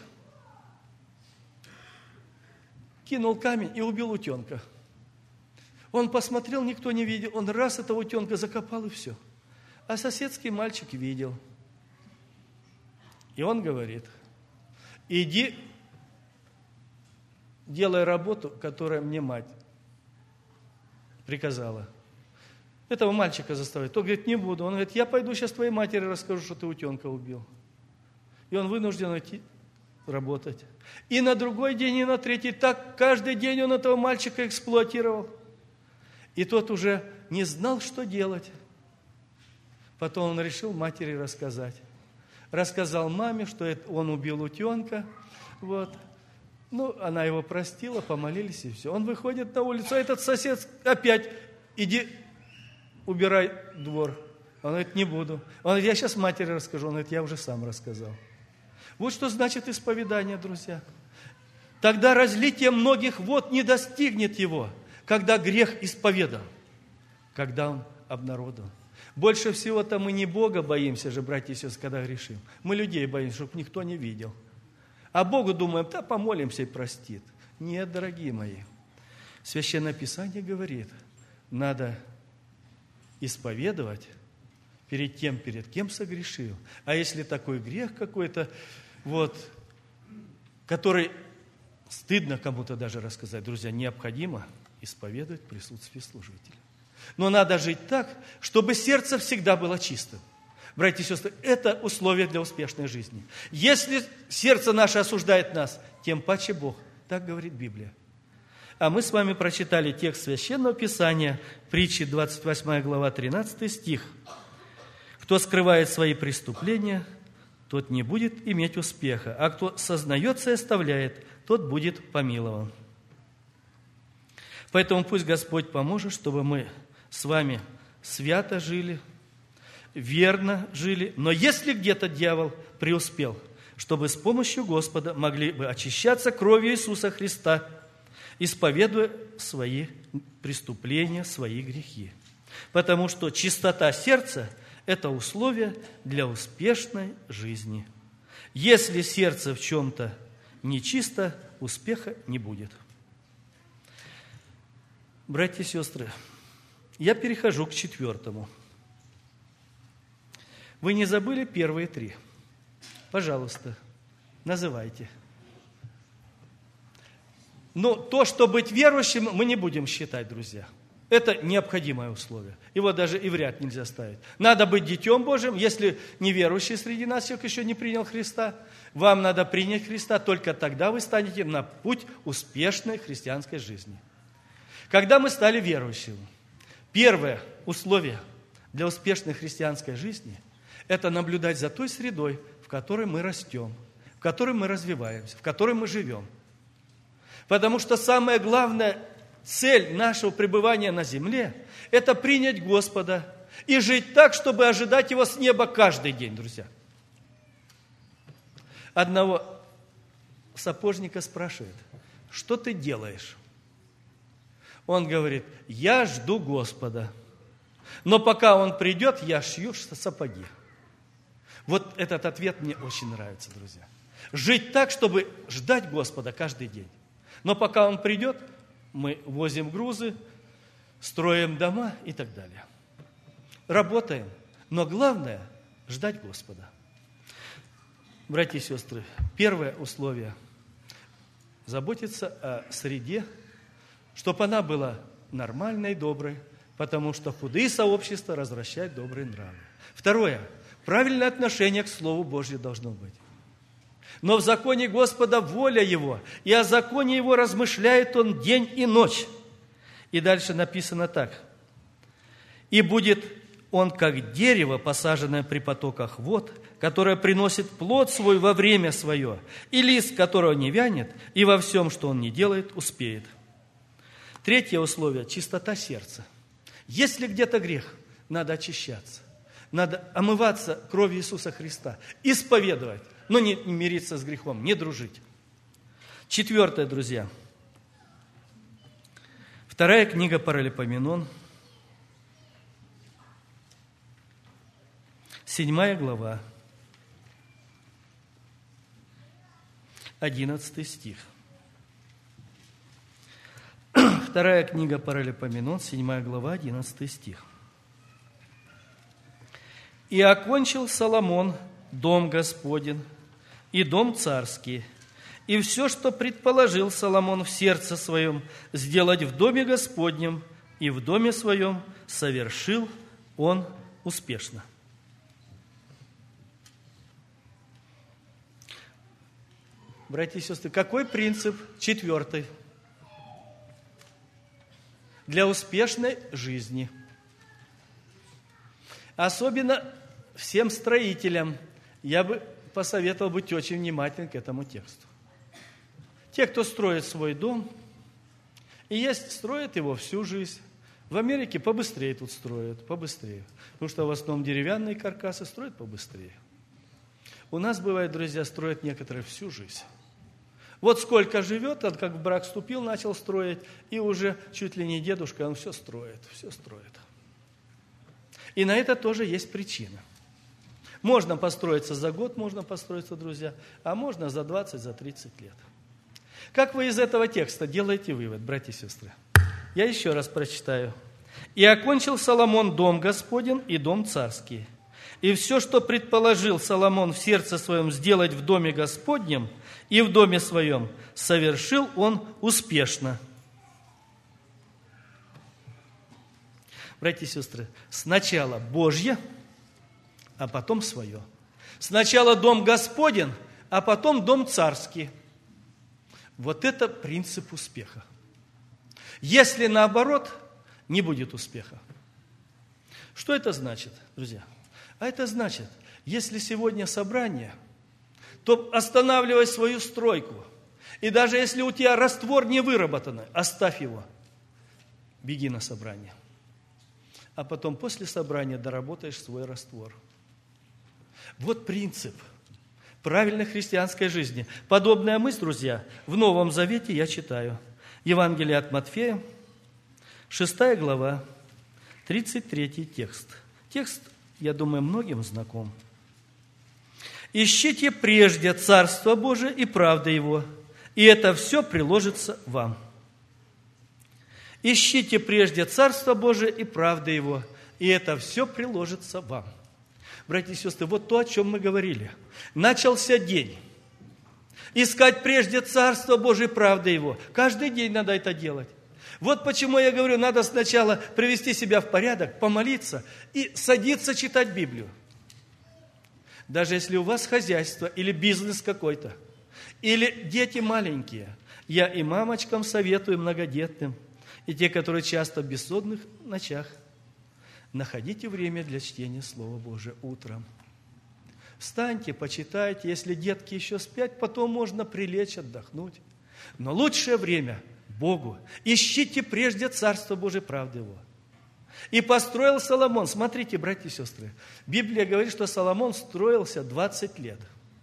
кинул камень и убил утенка. Он посмотрел, никто не видел. Он раз этого утенка закопал, и все. А соседский мальчик видел. И он говорит: иди, делай работу, которую мне мать приказала. Этого мальчика заставляет. Тот говорит: не буду. Он говорит: я пойду сейчас твоей матери расскажу, что ты утенка убил. И он вынужден идти работать. И на другой день, и на третий. Так каждый день он этого мальчика эксплуатировал. И тот уже не знал, что делать. Потом он решил матери рассказать. Рассказал маме, что он убил утенка. Вот. Ну, она его простила, помолились, и все. Он выходит на улицу, а этот сосед опять: иди, убирай двор. Он говорит: не буду. Он говорит: я сейчас матери расскажу. Он говорит: я уже сам рассказал. Вот что значит исповедание, друзья. Тогда разлитие многих вод не достигнет его, когда грех исповедан, когда он обнародован. Больше всего-то мы не Бога боимся же, братья и сестры, когда грешим. Мы людей боимся, чтобы никто не видел. А Богу думаем: да, помолимся и простит. Нет, дорогие мои. Священное Писание говорит, надо исповедовать перед тем, перед кем согрешил. А если такой грех какой-то, который стыдно кому-то даже рассказать, друзья, необходимо исповедовать в присутствии служителя. Но надо жить так, чтобы сердце всегда было чистым. Братья и сестры, это условие для успешной жизни. Если сердце наше осуждает нас, тем паче Бог. Так говорит Библия. А мы с вами прочитали текст Священного Писания, притчи 28 глава, 13 стих. «Кто скрывает свои преступления, тот не будет иметь успеха, а кто сознается и оставляет, тот будет помилован». Поэтому пусть Господь поможет, чтобы мы с вами свято жили, верно жили, но если где-то дьявол преуспел, чтобы с помощью Господа могли бы очищаться кровью Иисуса Христа, исповедуя свои преступления, свои грехи. Потому что чистота сердца – это условие для успешной жизни. Если сердце в чем-то нечисто, успеха не будет. Братья и сестры, я перехожу к 4. Вы не забыли первые 3? Пожалуйста, называйте. Но то, что быть верующим, мы не будем считать, друзья. Это необходимое условие. Его даже и в ряд нельзя ставить. Надо быть детем Божьим. Если неверующий среди нас человек еще не принял Христа, вам надо принять Христа, только тогда вы станете на путь успешной христианской жизни. Когда мы стали верующими, первое условие для успешной христианской жизни – это наблюдать за той средой, в которой мы растем, в которой мы развиваемся, в которой мы живем. Потому что самая главная цель нашего пребывания на земле – это принять Господа и жить так, чтобы ожидать Его с неба каждый день, друзья. Одного сапожника спрашивает: что ты делаешь? Он говорит: я жду Господа, но пока Он придет, я шью сапоги. Вот этот ответ мне очень нравится, друзья. Жить так, чтобы ждать Господа каждый день. Но пока Он придет, мы возим грузы, строим дома и так далее. Работаем, но главное – ждать Господа. Братья и сестры, первое условие – заботиться о среде, чтобы она была нормальной, доброй, потому что худые сообщества развращают добрые нравы. Второе – правильное отношение к Слову Божьему должно быть. Но в законе Господа воля Его, и о законе Его размышляет Он день и ночь. И дальше написано так: «И будет он, как дерево, посаженное при потоках вод, которое приносит плод свой во время свое, и лист которого не вянет, и во всем, что он не делает, успеет». Третье условие – чистота сердца. Если где-то грех, надо очищаться. Надо омываться кровью Иисуса Христа, исповедовать, но не мириться с грехом, не дружить. 4, друзья. 2 книга Паралипоменон, 7 глава, 11 стих. 2 книга Паралипоменон, 7 глава, 11 стих. «И окончил Соломон дом Господень и дом царский, и все, что предположил Соломон в сердце своем сделать в доме Господнем и в доме своем, совершил он успешно». Братья и сестры, какой принцип 4 для успешной жизни? Особенно всем строителям я бы посоветовал быть очень внимательным к этому тексту. Те, кто строит свой дом, и есть, строят его всю жизнь. В Америке побыстрее тут строят, побыстрее. Потому что в основном деревянные каркасы строят побыстрее. У нас, бывает, друзья, строят некоторые всю жизнь. Вот сколько живет, он как в брак вступил, начал строить, и уже чуть ли не дедушка, он все строит, все строит. И на это тоже есть причина. Можно построиться за год, можно построиться, друзья, а можно за 20, за 30 лет. Как вы из этого текста делаете вывод, братья и сестры? Я еще раз прочитаю. «И окончил Соломон дом Господень и дом царский. И все, что предположил Соломон в сердце своем сделать в доме Господнем и в доме своем, совершил он успешно». Братья и сестры, сначала Божье, а потом свое. Сначала дом Господень, а потом дом царский. Вот это принцип успеха. Если наоборот, не будет успеха. Что это значит, друзья? А это значит, если сегодня собрание, то останавливай свою стройку. И даже если у тебя раствор не выработанный, оставь его. Беги на собрание. А потом после собрания доработаешь свой раствор. Вот принцип правильной христианской жизни. Подобная мысль, друзья, в Новом Завете я читаю. Евангелие от Матфея, 6 глава, 33 текст. Текст, я думаю, многим знаком. «Ищите прежде Царство Божие и правды Его, и это все приложится вам». Ищите прежде Царство Божие и правды Его, и это все приложится вам. Братья и сестры, вот то, о чем мы говорили. Начался день. Искать прежде Царство Божие и правды Его. Каждый день надо это делать. Вот почему я говорю, надо сначала привести себя в порядок, помолиться и садиться читать Библию. Даже если у вас хозяйство или бизнес какой-то, или дети маленькие, я и мамочкам советую многодетным, и те, которые часто в бессонных ночах, находите время для чтения Слова Божия утром. Встаньте, почитайте, если детки еще спят, потом можно прилечь, отдохнуть. Но лучшее время Богу. Ищите прежде Царство Божие, правды Его. И построил Соломон, смотрите, братья и сестры, Библия говорит, что Соломон строился 20 лет.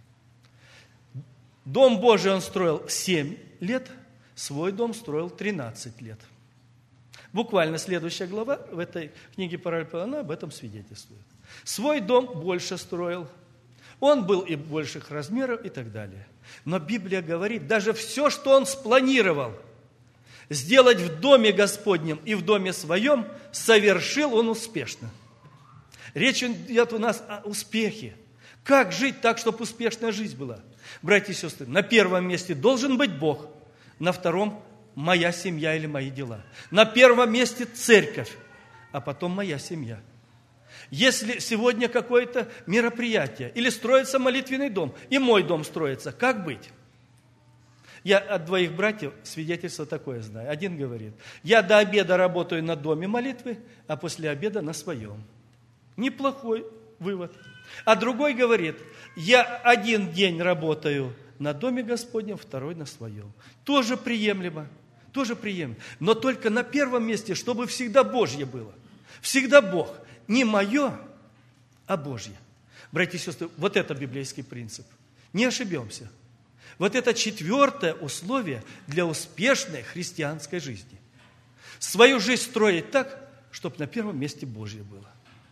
Дом Божий он строил 7 лет, свой дом строил 13 лет. Буквально следующая глава в этой книге Паралипа, она об этом свидетельствует. Свой дом больше строил, он был и больших размеров и так далее. Но Библия говорит, даже все, что он спланировал сделать в доме Господнем и в доме своем, совершил он успешно. Речь идет у нас о успехе. Как жить так, чтобы успешная жизнь была? Братья и сестры, на первом месте должен быть Бог, на втором – моя семья или мои дела. На первом месте церковь, а потом моя семья. Если сегодня какое-то мероприятие или строится молитвенный дом, и мой дом строится, как быть? Я от двоих братьев свидетельство такое знаю. Один говорит, я до обеда работаю на доме молитвы, а после обеда на своем. Неплохой вывод. А другой говорит, я один день работаю на доме Господнем, второй на своем. Тоже приемлемо. Тоже приемлемо. Но только на первом месте, чтобы всегда Божье было. Всегда Бог. Не мое, а Божье. Братья и сестры, вот это библейский принцип. Не ошибемся. Вот это 4 условие для успешной христианской жизни. Свою жизнь строить так, чтобы на первом месте Божье было.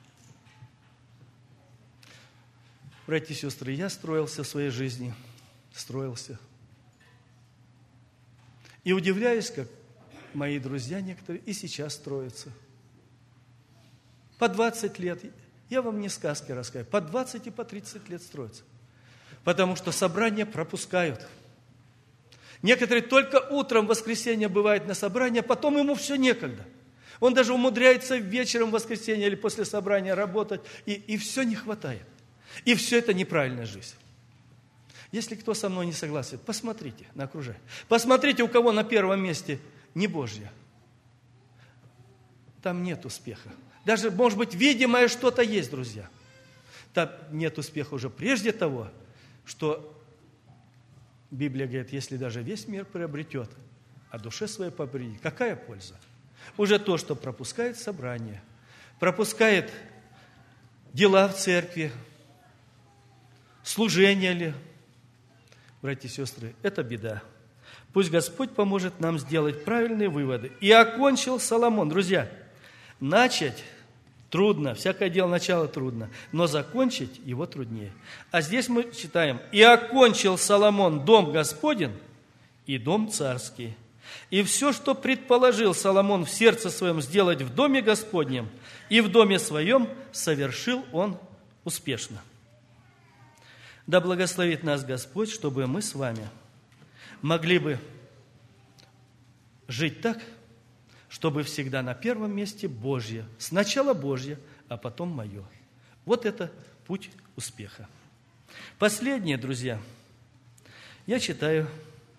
Братья и сестры, я строился в своей жизни. Строился. И удивляюсь, как мои друзья некоторые и сейчас строятся. По 20 лет, я вам не сказки рассказываю, по 20 и по 30 лет строятся. Потому что собрания пропускают. Некоторые только утром в воскресенье бывают на собрании, а потом ему все некогда. Он даже умудряется вечером в воскресенье или после собрания работать, и все не хватает. И все это неправильная жизнь. Если кто со мной не согласен, посмотрите на окружение. Посмотрите, у кого на первом месте не Божье. Там нет успеха. Даже, может быть, видимое что-то есть, друзья. Там нет успеха уже прежде того, что Библия говорит, если даже весь мир приобретет, а душе своей повредит, какая польза? Уже то, что пропускает собрание, пропускает дела в церкви, служение ли, братья и сестры, это беда. Пусть Господь поможет нам сделать правильные выводы. И окончил Соломон. Друзья, начать трудно, всякое дело начало трудно, но закончить его труднее. А здесь мы читаем, и окончил Соломон дом Господень и дом царский. И все, что предположил Соломон в сердце своем сделать в доме Господнем и в доме своем, совершил он успешно. Да благословит нас Господь, чтобы мы с вами могли бы жить так, чтобы всегда на первом месте Божье. Сначала Божье, а потом мое. Вот это путь успеха. Последнее, друзья, я читаю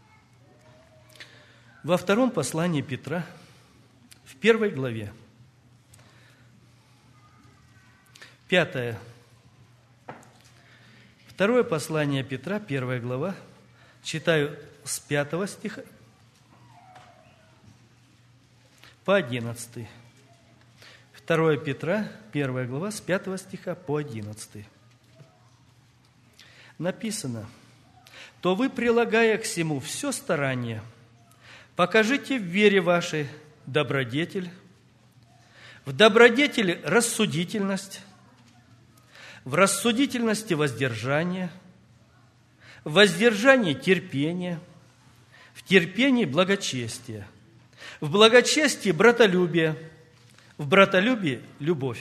во втором послании Петра, в 1 главе, 5. Второе послание Петра, 1 глава, читаю с 5 стиха по 11. 2 Петра, 1 глава, с 5 стиха по 11. Написано: «То вы, прилагая к сему все старание, покажите в вере вашей добродетель, в добродетели рассудительность, в рассудительности воздержание, в воздержании терпение, в терпении благочестие, в благочестии братолюбие, в братолюбии любовь.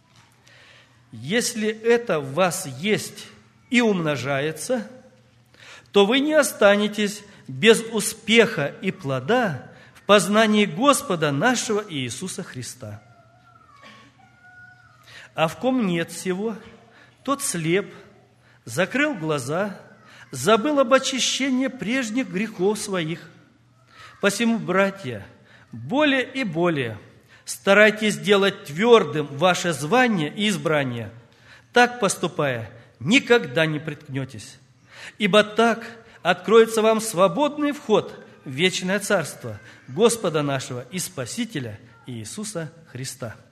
Если это в вас есть и умножается, то вы не останетесь без успеха и плода в познании Господа нашего Иисуса Христа. А в ком нет всего, тот слеп, закрыл глаза, забыл об очищении прежних грехов своих. Посему, братья, более и более старайтесь делать твердым ваше звание и избрание. Так поступая, никогда не приткнетесь. Ибо так откроется вам свободный вход в вечное Царство Господа нашего и Спасителя Иисуса Христа».